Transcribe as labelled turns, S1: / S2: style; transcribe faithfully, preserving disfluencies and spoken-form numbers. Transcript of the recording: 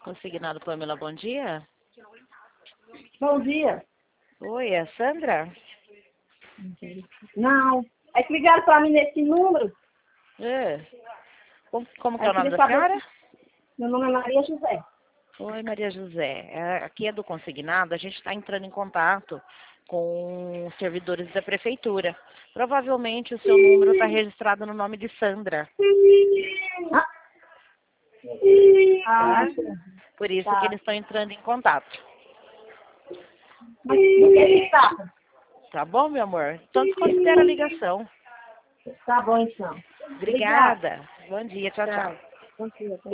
S1: Consignado Pamela, bom dia.
S2: Bom dia.
S1: Oi, é a Sandra?
S2: Não, é que ligaram para mim nesse número.
S1: É. Como, como que é
S2: Eu
S1: o nome
S2: queria
S1: da
S2: saber
S1: senhora?
S2: se... Meu nome é Maria José.
S1: Oi, Maria José. É, aqui é do consignado, a gente está entrando em contato com os servidores da prefeitura. Provavelmente o seu número está registrado no nome de Sandra,
S2: Ah,
S1: tá?
S2: ah
S1: Por isso que
S2: tá.
S1: eles estão entrando em contato.
S2: Mas do que se trata?
S1: Tá bom, meu amor? Então desconsidera a ligação.
S2: Tá bom, então. Obrigada.
S1: Obrigada. Bom dia. Tchau, tchau.
S2: Tchau. Bom dia.